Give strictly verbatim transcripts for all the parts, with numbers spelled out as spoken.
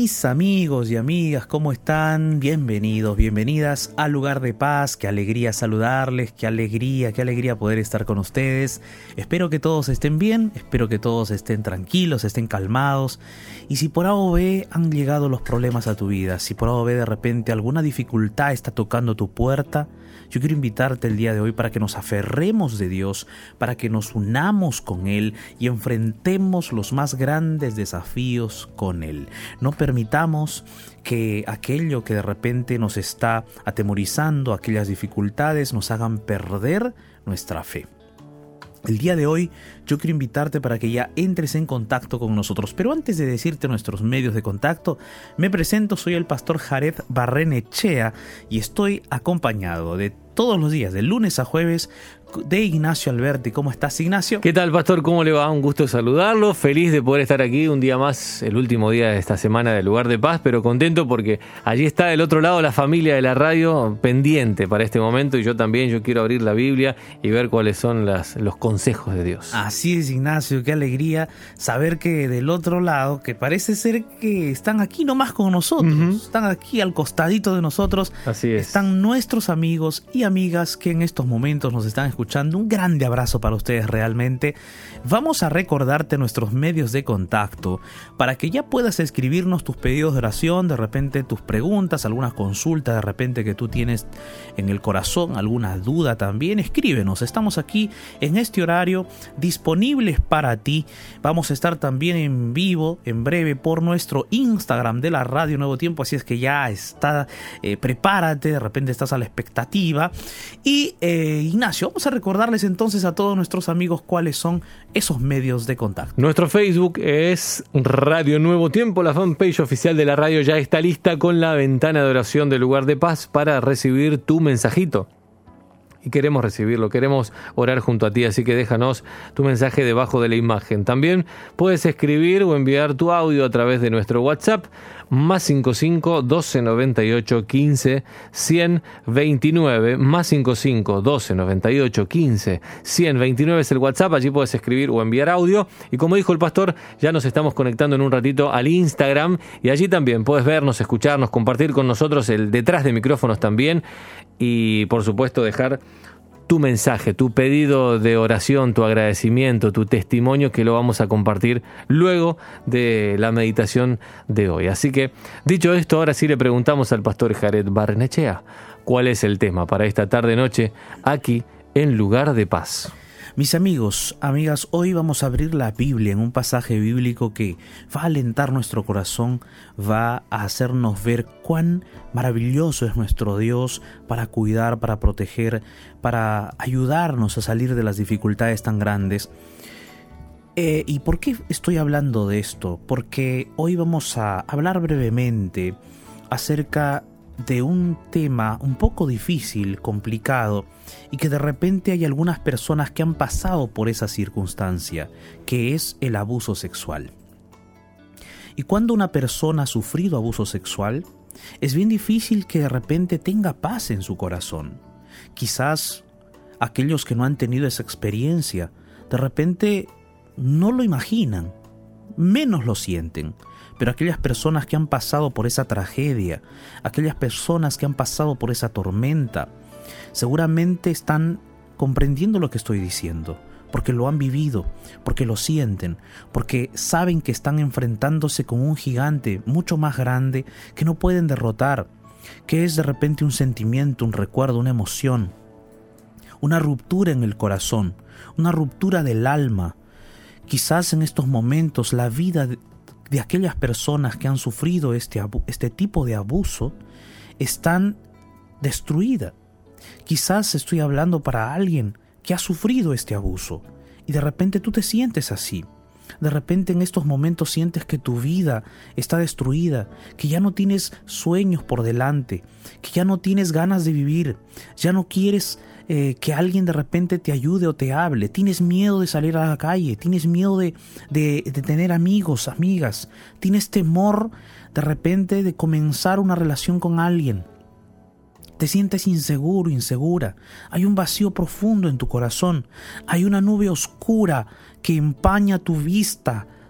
Mis amigos y amigas, ¿cómo están? Bienvenidos, bienvenidas al Lugar de Paz. Qué alegría saludarles, qué alegría, qué alegría poder estar con ustedes. Espero que todos estén bien, espero que todos estén tranquilos, estén calmados. Y si por A o B han llegado los problemas a tu vida, si por A o B de repente alguna dificultad está tocando tu puerta, yo quiero invitarte el día de hoy para que nos aferremos de Dios, para que nos unamos con Él y enfrentemos los más grandes desafíos con Él. No permitamos que aquello que de repente nos está atemorizando, aquellas dificultades, nos hagan perder nuestra fe. El día de hoy yo quiero invitarte para que ya entres en contacto con nosotros. Pero antes de decirte nuestros medios de contacto, me presento, soy el pastor Jared Barrenechea y estoy acompañado de todos los días, de lunes a jueves, de Ignacio Alberti. ¿Cómo estás, Ignacio? ¿Qué tal, pastor? ¿Cómo le va? Un gusto saludarlo. Feliz de poder estar aquí un día más, el último día de esta semana del Lugar de Paz, pero contento porque allí está del otro lado la familia de la radio pendiente para este momento y yo también, yo quiero abrir la Biblia y ver cuáles son las, los consejos de Dios. Así es, Ignacio, qué alegría saber que del otro lado, que parece ser que están aquí nomás con nosotros, uh-huh. están aquí al costadito de nosotros. Así es. Están nuestros amigos y amigas que en estos momentos nos están escuchando. Un grande abrazo para ustedes realmente. Vamos a recordarte nuestros medios de contacto para que ya puedas escribirnos tus pedidos de oración, de repente tus preguntas, algunas consultas de repente que tú tienes en el corazón, alguna duda también. Escríbenos, estamos aquí en este horario disponibles para ti. Vamos a estar también en vivo en breve por nuestro Instagram de la Radio Nuevo Tiempo, así es que ya está, eh, prepárate, de repente estás a la expectativa. Y eh, Ignacio, vamos a recordarles entonces a todos nuestros amigos cuáles son esos medios de contacto. Nuestro Facebook es Radio Nuevo Tiempo, la fanpage oficial de la radio ya está lista con la ventana de oración del Lugar de Paz para recibir tu mensajito. Y queremos recibirlo, queremos orar junto a ti, así que déjanos tu mensaje debajo de la imagen. También puedes escribir o enviar tu audio a través de nuestro WhatsApp, más cincuenta y cinco, doce, noventa y ocho, quince, ciento veintinueve, más cincuenta y cinco, doce, noventa y ocho, quince, ciento veintinueve es el WhatsApp, allí puedes escribir o enviar audio. Y como dijo el pastor, ya nos estamos conectando en un ratito al Instagram y allí también puedes vernos, escucharnos, compartir con nosotros el detrás de micrófonos también y por supuesto dejar tu mensaje, tu pedido de oración, tu agradecimiento, tu testimonio que lo vamos a compartir luego de la meditación de hoy. Así que, dicho esto, ahora sí le preguntamos al pastor Jared Barrenechea cuál es el tema para esta tarde-noche aquí en Lugar de Paz. Mis amigos, amigas, hoy vamos a abrir la Biblia en un pasaje bíblico que va a alentar nuestro corazón, va a hacernos ver cuán maravilloso es nuestro Dios para cuidar, para proteger, para ayudarnos a salir de las dificultades tan grandes. Eh, ¿Y por qué estoy hablando de esto? Porque hoy vamos a hablar brevemente acerca de un tema un poco difícil, complicado, y que de repente hay algunas personas que han pasado por esa circunstancia, que es el abuso sexual. Y cuando una persona ha sufrido abuso sexual, es bien difícil que de repente tenga paz en su corazón. Quizás aquellos que no han tenido esa experiencia, de repente no lo imaginan, menos lo sienten. Pero aquellas personas que han pasado por esa tragedia, aquellas personas que han pasado por esa tormenta, seguramente están comprendiendo lo que estoy diciendo, porque lo han vivido, porque lo sienten, porque saben que están enfrentándose con un gigante mucho más grande que no pueden derrotar, que es de repente un sentimiento, un recuerdo, una emoción, una ruptura en el corazón, una ruptura del alma. Quizás en estos momentos la vida de de aquellas personas que han sufrido este, este tipo de abuso están destruidas. Quizás estoy hablando para alguien que ha sufrido este abuso y de repente tú te sientes así. De repente en estos momentos sientes que tu vida está destruida, que ya no tienes sueños por delante, que ya no tienes ganas de vivir, ya no quieres eh, que alguien de repente te ayude o te hable, tienes miedo de salir a la calle, tienes miedo de, de, de tener amigos, amigas, tienes temor de repente de comenzar una relación con alguien. Te sientes inseguro, insegura. Hay un vacío profundo en tu corazón. Hay una nube oscura que empaña tu vista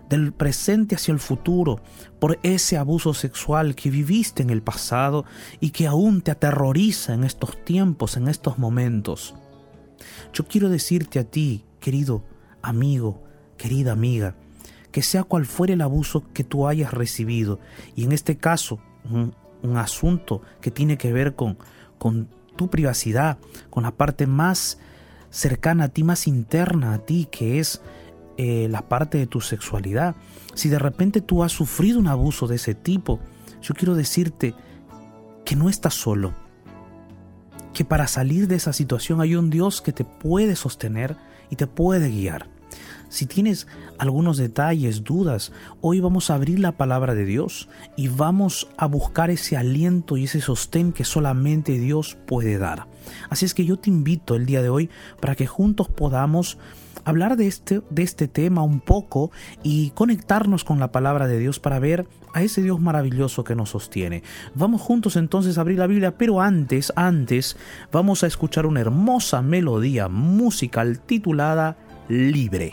del presente hacia el futuro, por ese abuso sexual que viviste en el pasado y que aún te aterroriza en estos tiempos, en estos momentos. Yo quiero decirte a ti, querido amigo, querida amiga, que sea cual fuere el abuso que tú hayas recibido, y en este caso un, un asunto que tiene que ver con, con tu privacidad, con la parte más cercana a ti, más interna a ti, que es eh, la parte de tu sexualidad. Si de repente tú has sufrido un abuso de ese tipo, yo quiero decirte que no estás solo, que para salir de esa situación hay un Dios que te puede sostener y te puede guiar. Si tienes algunos detalles, dudas, hoy vamos a abrir la palabra de Dios y vamos a buscar ese aliento y ese sostén que solamente Dios puede dar. Así es que yo te invito el día de hoy para que juntos podamos hablar de este, de este tema un poco y conectarnos con la palabra de Dios para ver a ese Dios maravilloso que nos sostiene. Vamos juntos entonces a abrir la Biblia, pero antes, antes vamos a escuchar una hermosa melodía musical titulada Libre.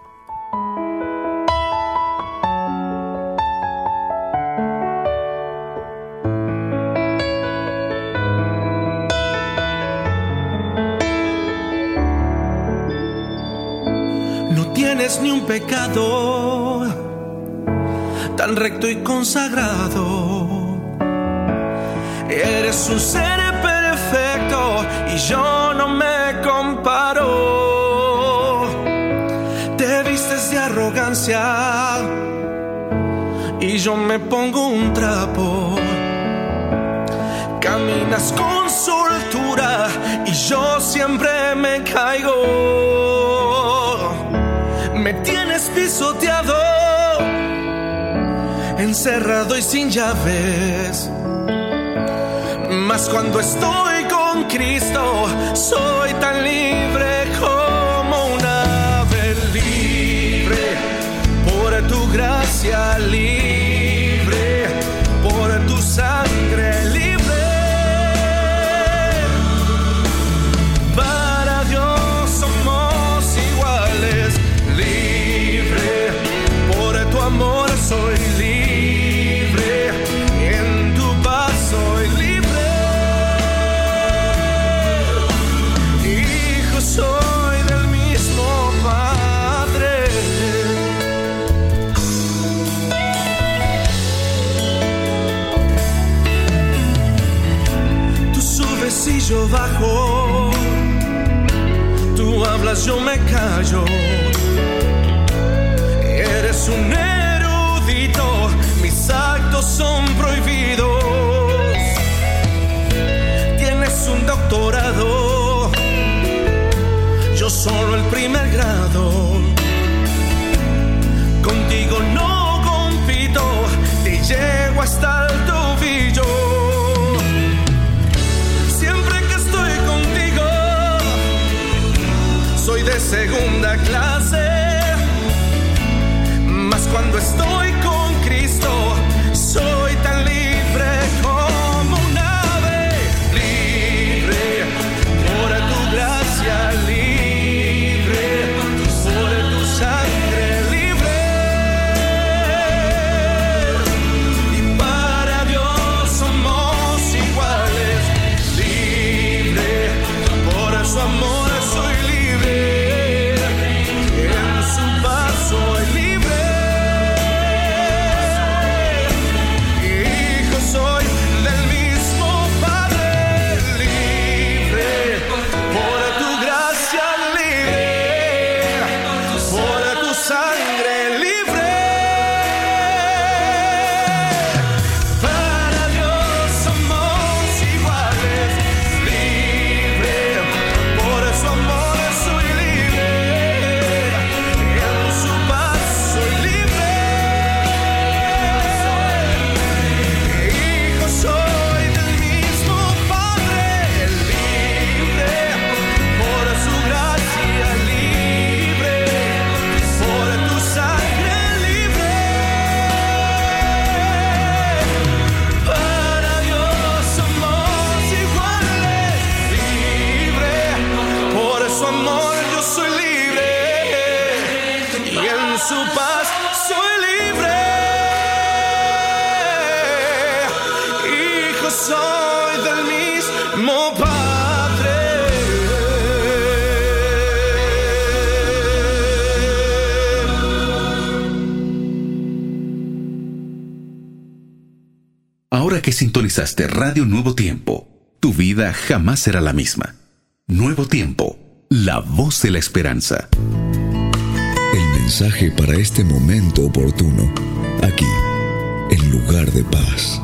Ni un pecado tan recto y consagrado. Eres un ser perfecto y yo no me comparo. Te vistes de arrogancia y yo me pongo un trapo. Caminas con soltura y yo siempre me caigo. Me tienes pisoteado, encerrado y sin llaves. Mas cuando estoy con Cristo, soy tan libre como un ave. Libre por tu gracia, libre por tu sangre, libre. Para Dios somos iguales. Tu amor soy libre, en tu paz soy libre. Hijo soy del mismo Padre. Tú subes y yo bajo, tú hablas, yo me callo. Eres un erudito, mis actos son prohibidos. Tienes un doctorado, yo solo el primer grado. Contigo no compito, te llego hasta el tobillo. Siempre que estoy contigo, soy de segunda clase. Cuando estoy con Cristo, soy tan libre como un ave. Libre por tu gracia, libre por soy libre. Hijo soy del mismo Padre. Ahora que sintonizaste Radio Nuevo Tiempo, tu vida jamás será la misma. Nuevo Tiempo, la voz de la esperanza. El mensaje para este momento oportuno, aquí, en Lugar de Paz.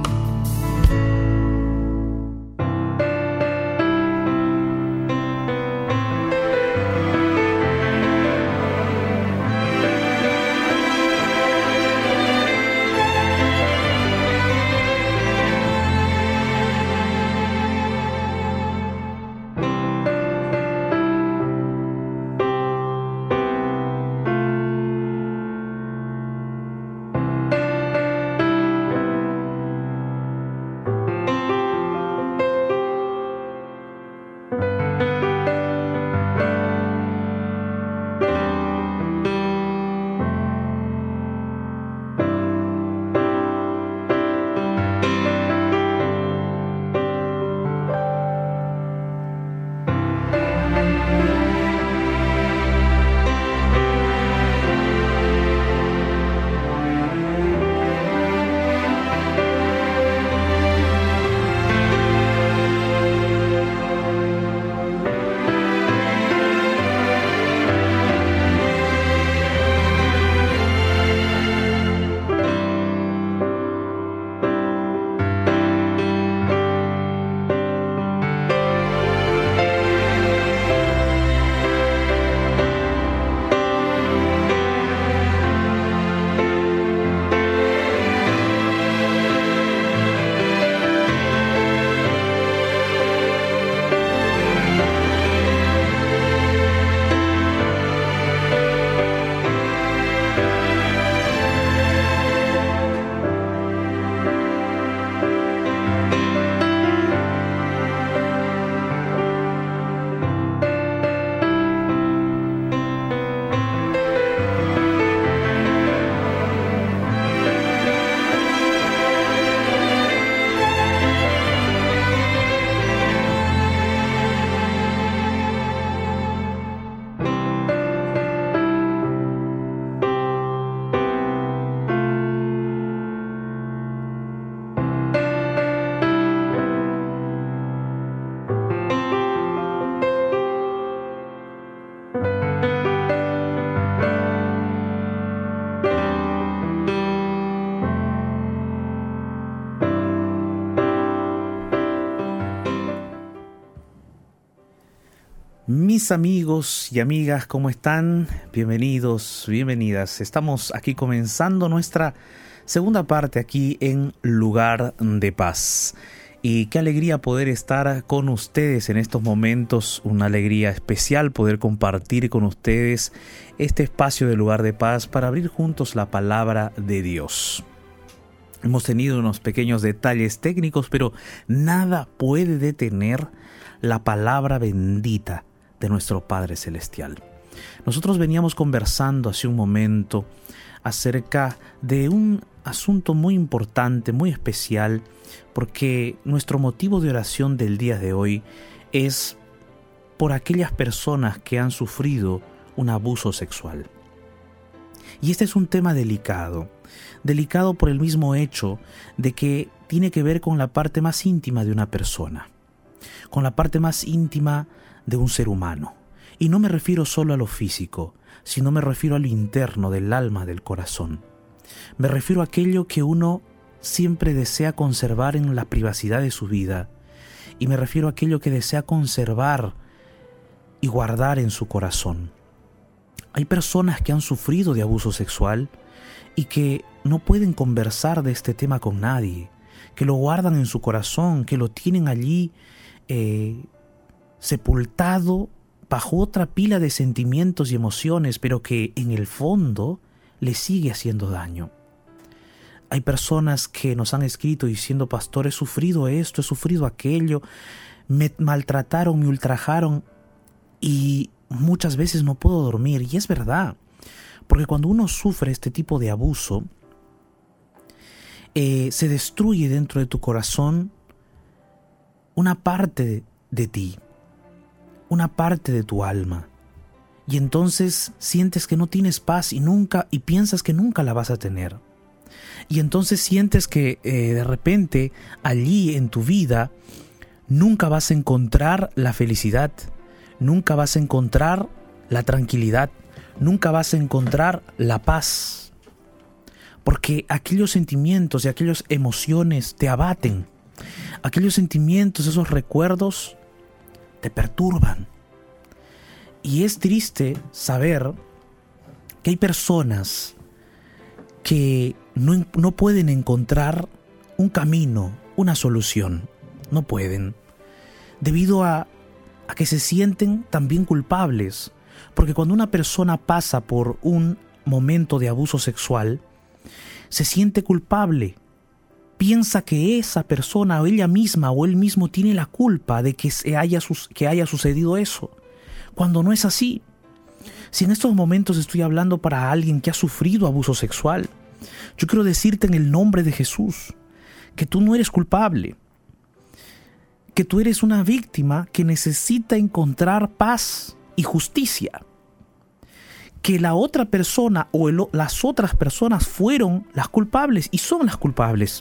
Mis amigos y amigas, ¿cómo están? Bienvenidos, bienvenidas. Estamos aquí comenzando nuestra segunda parte aquí en Lugar de Paz. Y qué alegría poder estar con ustedes en estos momentos, una alegría especial poder compartir con ustedes este espacio de Lugar de Paz para abrir juntos la palabra de Dios. Hemos tenido unos pequeños detalles técnicos, pero nada puede detener la palabra bendita de nuestro Padre Celestial. Nosotros veníamos conversando hace un momento acerca de un asunto muy importante, muy especial, porque nuestro motivo de oración del día de hoy es por aquellas personas que han sufrido un abuso sexual. Y este es un tema delicado, delicado por el mismo hecho de que tiene que ver con la parte más íntima de una persona, con la parte más íntima de un ser humano. Y no me refiero solo a lo físico, sino me refiero a lo interno del alma, del corazón. Me refiero a aquello que uno siempre desea conservar en la privacidad de su vida, y me refiero a aquello que desea conservar y guardar en su corazón. Hay personas que han sufrido de abuso sexual y que no pueden conversar de este tema con nadie, que lo guardan en su corazón, que lo tienen allí eh, sepultado bajo otra pila de sentimientos y emociones, pero que en el fondo le sigue haciendo daño. Hay personas que nos han escrito diciendo: pastor, he sufrido esto, he sufrido aquello, me maltrataron, me ultrajaron y muchas veces no puedo dormir. Y es verdad, Porque cuando uno sufre este tipo de abuso, eh, se destruye dentro de tu corazón una parte de, de ti, una parte de tu alma. Y entonces sientes que no tienes paz y nunca y piensas que nunca la vas a tener. Y entonces sientes que eh, de repente allí en tu vida nunca vas a encontrar la felicidad, nunca vas a encontrar la tranquilidad, nunca vas a encontrar la paz. Porque aquellos sentimientos y aquellas emociones te abaten. Aquellos sentimientos, esos recuerdos te perturban. Y es triste saber que hay personas que no, no pueden encontrar un camino, una solución. No pueden. Debido a, a que se sienten también culpables. Porque cuando una persona pasa por un momento de abuso sexual, se siente culpable. Piensa que esa persona o ella misma o él mismo tiene la culpa de que, se haya, que haya sucedido eso. Cuando no es así. Si en estos momentos estoy hablando para alguien que ha sufrido abuso sexual, yo quiero decirte en el nombre de Jesús que tú no eres culpable, que tú eres una víctima que necesita encontrar paz y justicia, que la otra persona o el, las otras personas fueron las culpables y son las culpables.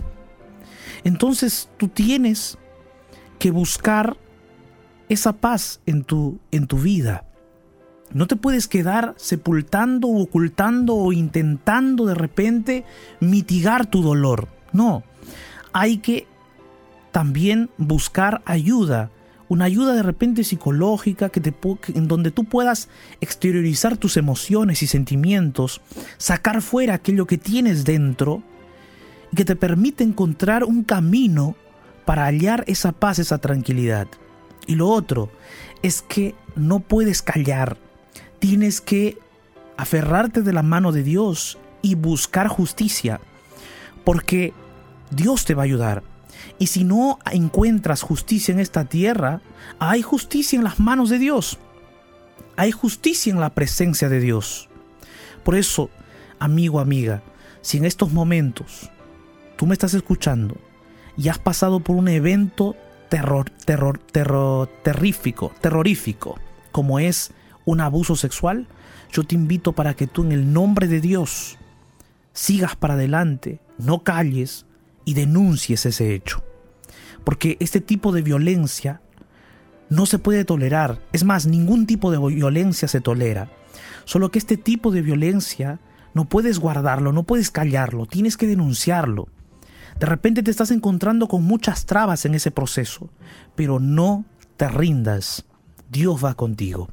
Entonces tú tienes que buscar esa paz en tu, en tu vida. No te puedes quedar sepultando o ocultando o intentando de repente mitigar tu dolor. No, hay que también buscar ayuda, una ayuda de repente psicológica que te, en donde tú puedas exteriorizar tus emociones y sentimientos, sacar fuera aquello que tienes dentro y que te permite encontrar un camino para hallar esa paz, esa tranquilidad. Y lo otro es que no puedes callar. Tienes que aferrarte de la mano de Dios y buscar justicia, porque Dios te va a ayudar. Y si no encuentras justicia en esta tierra, hay justicia en las manos de Dios. Hay justicia en la presencia de Dios. Por eso, amigo, amiga, si en estos momentos tú me estás escuchando y has pasado por un evento terror, terror, terror, terrífico, terrorífico, como es un abuso sexual, yo te invito para que tú en el nombre de Dios sigas para adelante, no calles y denuncies ese hecho. Porque este tipo de violencia no se puede tolerar. Es más, ningún tipo de violencia se tolera. Solo que este tipo de violencia no puedes guardarlo, no puedes callarlo, tienes que denunciarlo. De repente te estás encontrando con muchas trabas en ese proceso, pero no te rindas. Dios va contigo.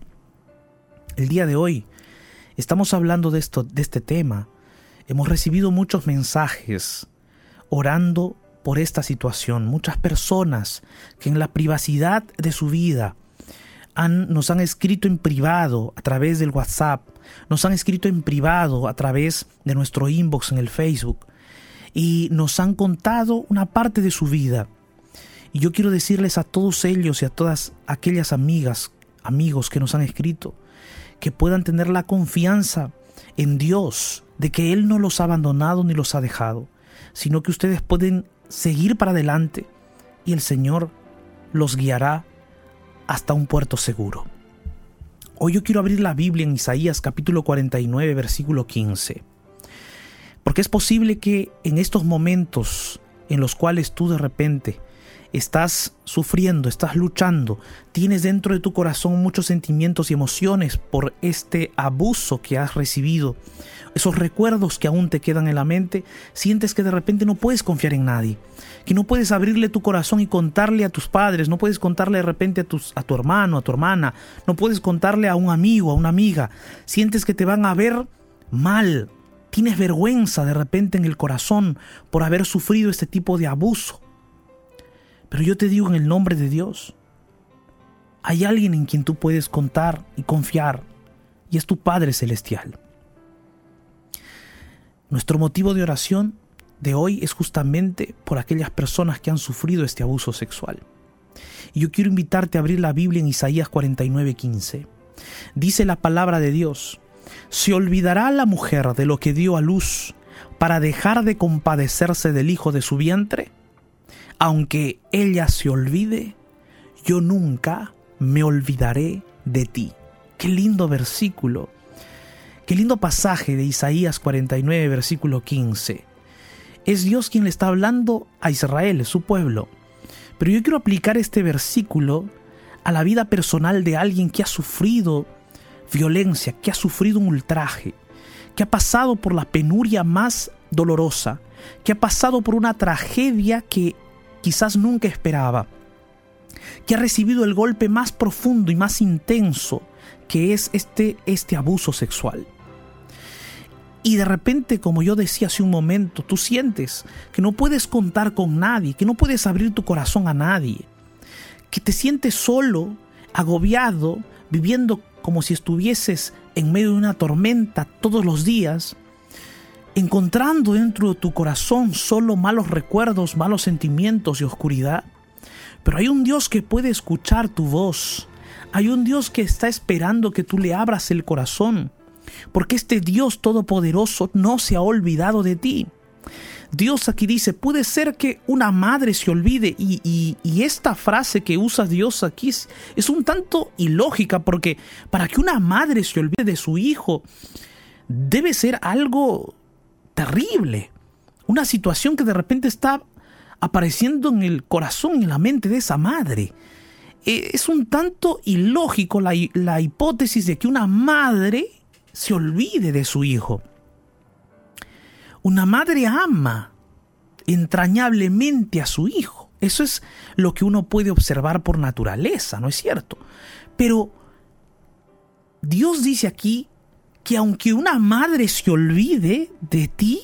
El día de hoy estamos hablando de esto, de este tema. Hemos recibido muchos mensajes orando por esta situación. Muchas personas que en la privacidad de su vida han, nos han escrito en privado a través del WhatsApp, nos han escrito en privado a través de nuestro inbox en el Facebook y nos han contado una parte de su vida. Y yo quiero decirles a todos ellos y a todas aquellas amigas, amigos que nos han escrito, que puedan tener la confianza en Dios de que Él no los ha abandonado ni los ha dejado, sino que ustedes pueden seguir para adelante y el Señor los guiará hasta un puerto seguro. Hoy yo quiero abrir la Biblia en Isaías capítulo cuarenta y nueve, versículo quince. Porque es posible que en estos momentos en los cuales tú de repente estás sufriendo, estás luchando, tienes dentro de tu corazón muchos sentimientos y emociones por este abuso que has recibido, esos recuerdos que aún te quedan en la mente, sientes que de repente no puedes confiar en nadie, que no puedes abrirle tu corazón y contarle a tus padres, no puedes contarle de repente a, tus, a tu hermano, a tu hermana, no puedes contarle a un amigo, a una amiga, sientes que te van a ver mal, tienes vergüenza de repente en el corazón por haber sufrido este tipo de abuso. Pero yo te digo en el nombre de Dios, hay alguien en quien tú puedes contar y confiar, y es tu Padre Celestial. Nuestro motivo de oración de hoy es justamente por aquellas personas que han sufrido este abuso sexual. Y yo quiero invitarte a abrir la Biblia en Isaías cuarenta y nueve, quince. Dice la palabra de Dios: ¿Se olvidará la mujer de lo que dio a luz para dejar de compadecerse del hijo de su vientre? Aunque ella se olvide, yo nunca me olvidaré de ti. Qué lindo versículo. Qué lindo pasaje de Isaías cuarenta y nueve, versículo quince. Es Dios quien le está hablando a Israel, su pueblo. Pero yo quiero aplicar este versículo a la vida personal de alguien que ha sufrido violencia, que ha sufrido un ultraje, que ha pasado por la penuria más dolorosa, que ha pasado por una tragedia que quizás nunca esperaba, que ha recibido el golpe más profundo y más intenso, que es este, este abuso sexual. Y de repente, como yo decía hace un momento, tú sientes que no puedes contar con nadie, que no puedes abrir tu corazón a nadie, que te sientes solo, agobiado, viviendo como si estuvieses en medio de una tormenta todos los días, encontrando dentro de tu corazón solo malos recuerdos, malos sentimientos y oscuridad. Pero hay un Dios que puede escuchar tu voz. Hay un Dios que está esperando que tú le abras el corazón, porque este Dios todopoderoso no se ha olvidado de ti. Dios aquí dice, puede ser que una madre se olvide, y, y, y esta frase que usa Dios aquí es, es un tanto ilógica, porque para que una madre se olvide de su hijo debe ser algo terrible, una situación que de repente está apareciendo en el corazón, en la mente de esa madre. Es un tanto ilógico la, la hipótesis de que una madre se olvide de su hijo. Una madre ama entrañablemente a su hijo. Eso es lo que uno puede observar por naturaleza, ¿no es cierto? Pero Dios dice aquí que aunque una madre se olvide de ti,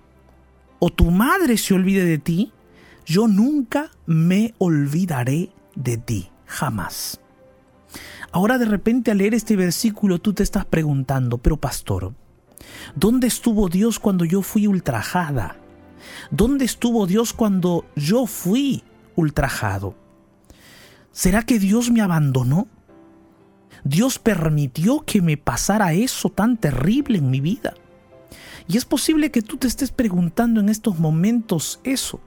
o tu madre se olvide de ti, yo nunca me olvidaré de ti, jamás. Ahora de repente al leer este versículo tú te estás preguntando, pero pastor, ¿dónde estuvo Dios cuando yo fui ultrajada? ¿Dónde estuvo Dios cuando yo fui ultrajado? ¿Será que Dios me abandonó? ¿Dios permitió que me pasara eso tan terrible en mi vida? Y es posible que tú te estés preguntando en estos momentos eso.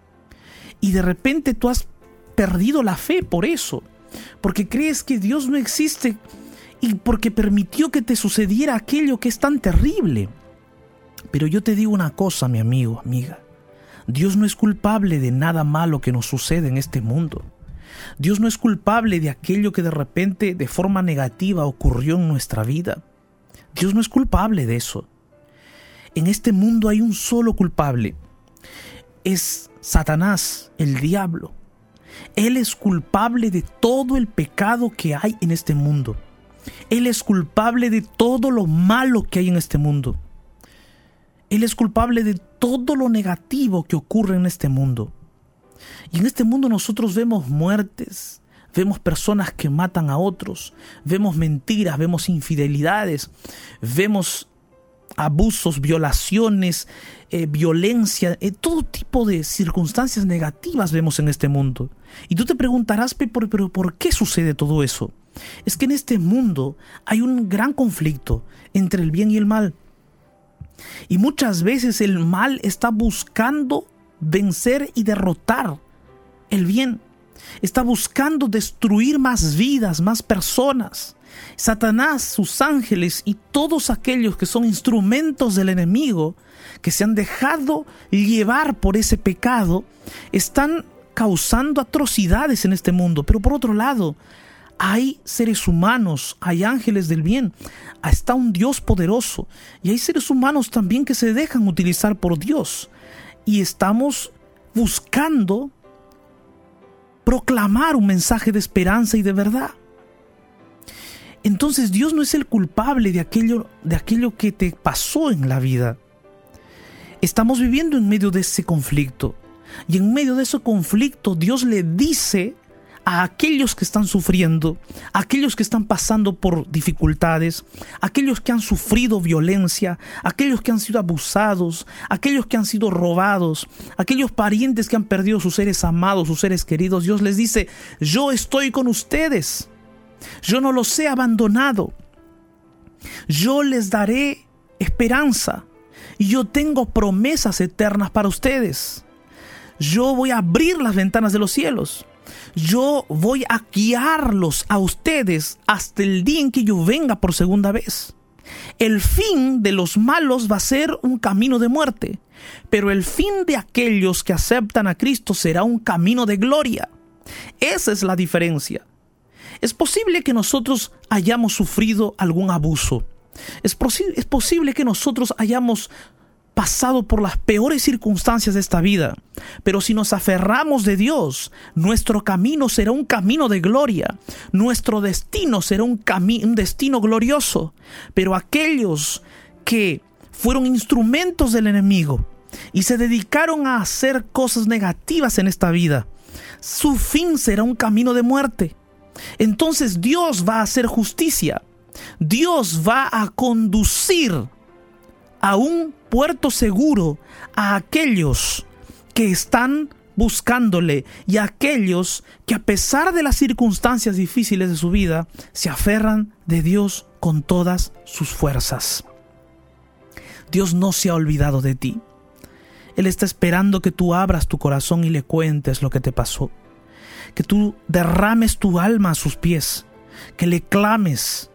Y de repente tú has perdido la fe por eso, porque crees que Dios no existe y porque permitió que te sucediera aquello que es tan terrible. Pero yo te digo una cosa, mi amigo, amiga. Dios no es culpable de nada malo que nos sucede en este mundo. Dios no es culpable de aquello que de repente de forma negativa ocurrió en nuestra vida. Dios no es culpable de eso. En este mundo hay un solo culpable. Es Satanás, el diablo. Él es culpable de todo el pecado que hay en este mundo. Él es culpable de todo lo malo que hay en este mundo. Él es culpable de todo lo negativo que ocurre en este mundo. Y en este mundo nosotros vemos muertes, vemos personas que matan a otros, vemos mentiras, vemos infidelidades, vemos abusos, violaciones, eh, violencia, eh, todo tipo de circunstancias negativas vemos en este mundo. Y tú te preguntarás, pero, pero ¿por qué sucede todo eso? Es que en este mundo hay un gran conflicto entre el bien y el mal. Y muchas veces el mal está buscando vencer y derrotar el bien. Está buscando destruir más vidas, más personas. Satanás, sus ángeles y todos aquellos que son instrumentos del enemigo, que se han dejado llevar por ese pecado, están causando atrocidades en este mundo. Pero por otro lado, hay seres humanos, hay ángeles del bien, está un Dios poderoso y hay seres humanos también que se dejan utilizar por Dios, y estamos buscando proclamar un mensaje de esperanza y de verdad. Entonces Dios no es el culpable de aquello, de aquello que te pasó en la vida. Estamos viviendo en medio de ese conflicto, y en medio de ese conflicto Dios le dice a aquellos que están sufriendo, a aquellos que están pasando por dificultades, a aquellos que han sufrido violencia, a aquellos que han sido abusados, a aquellos que han sido robados, a aquellos parientes que han perdido sus seres amados, sus seres queridos. Dios les dice: yo estoy con ustedes, yo no los he abandonado. Yo les daré esperanza y yo tengo promesas eternas para ustedes. Yo voy a abrir las ventanas de los cielos. Yo voy a guiarlos a ustedes hasta el día en que yo venga por segunda vez. El fin de los malos va a ser un camino de muerte, pero el fin de aquellos que aceptan a Cristo será un camino de gloria. Esa es la diferencia. Es posible que nosotros hayamos sufrido algún abuso. Es, posi- es posible que nosotros hayamos pasado por las peores circunstancias de esta vida, pero si nos aferramos de Dios, nuestro camino será un camino de gloria, nuestro destino será un, cami- un destino glorioso. Pero aquellos que fueron instrumentos del enemigo y se dedicaron a hacer cosas negativas en esta vida, su fin será un camino de muerte. Entonces Dios va a hacer justicia, Dios va a conducir a un puerto seguro a aquellos que están buscándole y a aquellos que, a pesar de las circunstancias difíciles de su vida, se aferran de Dios con todas sus fuerzas. Dios no se ha olvidado de ti. Él está esperando que tú abras tu corazón y le cuentes lo que te pasó, que tú derrames tu alma a sus pies, que le clames,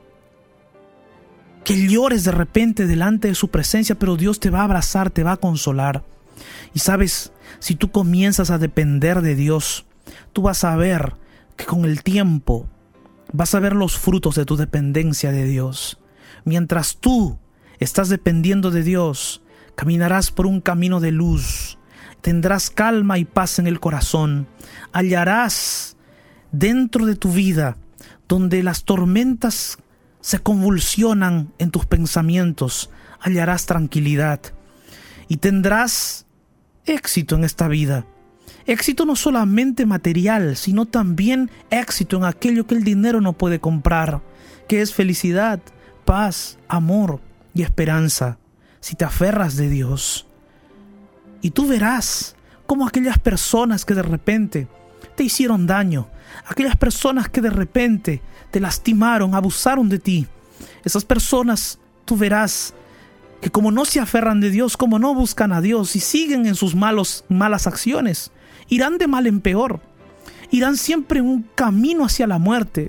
que llores de repente delante de su presencia, pero Dios te va a abrazar, te va a consolar. Y sabes, si tú comienzas a depender de Dios, tú vas a ver que con el tiempo vas a ver los frutos de tu dependencia de Dios. Mientras tú estás dependiendo de Dios, caminarás por un camino de luz, tendrás calma y paz en el corazón, hallarás dentro de tu vida, donde las tormentas se convulsionan en tus pensamientos, hallarás tranquilidad y tendrás éxito en esta vida. Éxito no solamente material, sino también éxito en aquello que el dinero no puede comprar, que es felicidad, paz, amor y esperanza, si te aferras de Dios. Y tú verás cómo aquellas personas que de repente te hicieron daño, aquellas personas que de repente te lastimaron, abusaron de ti, esas personas tú verás que como no se aferran de Dios, como no buscan a Dios y siguen en sus malos, malas acciones, irán de mal en peor, irán siempre en un camino hacia la muerte.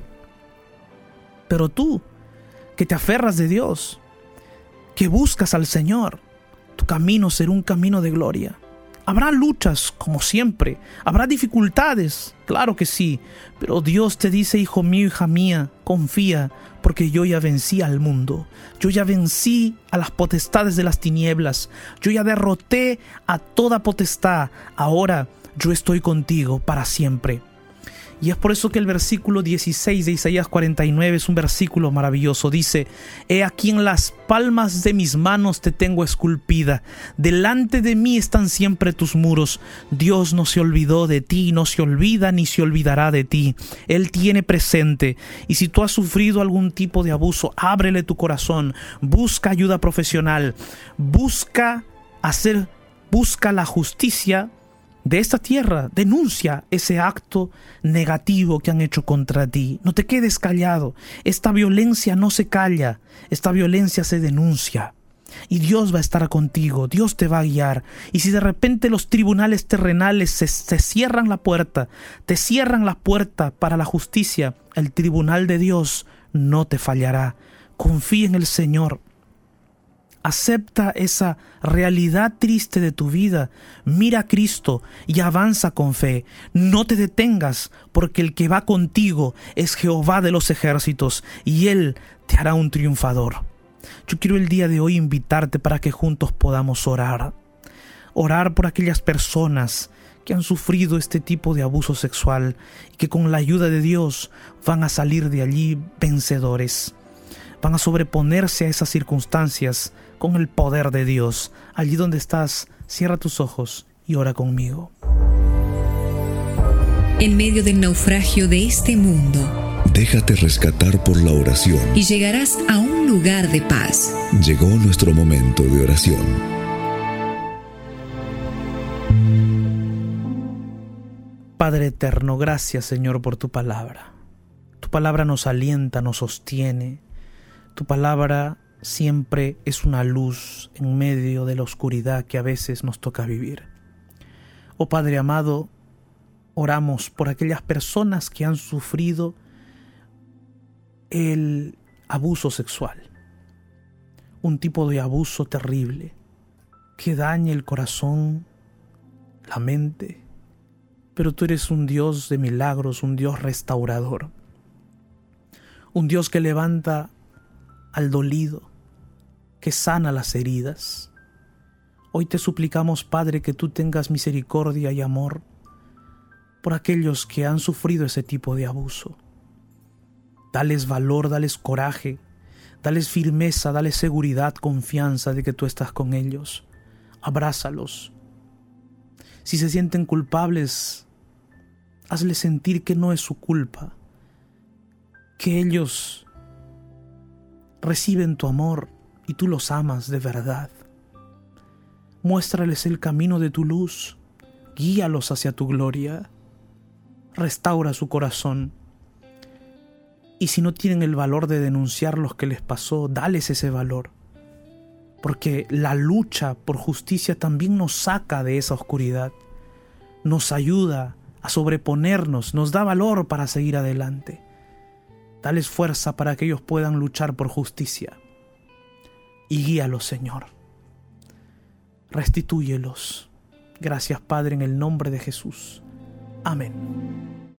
Pero tú, que te aferras de Dios, que buscas al Señor, tu camino será un camino de gloria. Habrá luchas, como siempre. Habrá dificultades, claro que sí. Pero Dios te dice, hijo mío, hija mía, confía, porque yo ya vencí al mundo. Yo ya vencí a las potestades de las tinieblas. Yo ya derroté a toda potestad. Ahora yo estoy contigo para siempre. Y es por eso que el versículo dieciséis de Isaías cuarenta y nueve es un versículo maravilloso. Dice: he aquí en las palmas de mis manos te tengo esculpida. Delante de mí están siempre tus muros. Dios no se olvidó de ti, no se olvida ni se olvidará de ti. Él tiene presente. Y si tú has sufrido algún tipo de abuso, ábrele tu corazón. Busca ayuda profesional. Busca hacer, busca la justicia de esta tierra. Denuncia ese acto negativo que han hecho contra ti. No te quedes callado. Esta violencia no se calla. Esta violencia se denuncia. Y Dios va a estar contigo. Dios te va a guiar. Y si de repente los tribunales terrenales se, se cierran la puerta, te cierran la puerta para la justicia, el tribunal de Dios no te fallará. Confía en el Señor. Acepta esa realidad triste de tu vida. Mira a Cristo y avanza con fe. No te detengas, porque el que va contigo es Jehová de los ejércitos y Él te hará un triunfador. Yo quiero el día de hoy invitarte para que juntos podamos orar. Orar por aquellas personas que han sufrido este tipo de abuso sexual y que con la ayuda de Dios van a salir de allí vencedores. Van a sobreponerse a esas circunstancias con el poder de Dios. Allí donde estás, cierra tus ojos y ora conmigo. En medio del naufragio de este mundo, déjate rescatar por la oración. y llegarás a un lugar de paz. Llegó nuestro momento de oración. Padre eterno, gracias Señor por tu palabra. Tu palabra nos alienta, nos sostiene, Tu palabra siempre es una luz en medio de la oscuridad que a veces nos toca vivir. Oh Padre amado, oramos por aquellas personas que han sufrido el abuso sexual, un tipo de abuso terrible que daña el corazón, la mente, pero tú eres un Dios de milagros, un Dios restaurador, un Dios que levanta al dolido, que sana las heridas. Hoy te suplicamos, Padre, que tú tengas misericordia y amor por aquellos que han sufrido ese tipo de abuso. Dales valor, dales coraje, dales firmeza, dales seguridad, confianza de que tú estás con ellos. Abrázalos. Si se sienten culpables, hazles sentir que no es su culpa, que ellos reciben tu amor y tú los amas de verdad. Muéstrales el camino de tu luz, guíalos hacia tu gloria, restaura su corazón. Y si no tienen el valor de denunciar lo que les pasó, dales ese valor. Porque la lucha por justicia también nos saca de esa oscuridad, nos ayuda a sobreponernos, nos da valor para seguir adelante. Dales fuerza para que ellos puedan luchar por justicia. Y guíalos, Señor. Restitúyelos. Gracias, Padre, en el nombre de Jesús. Amén.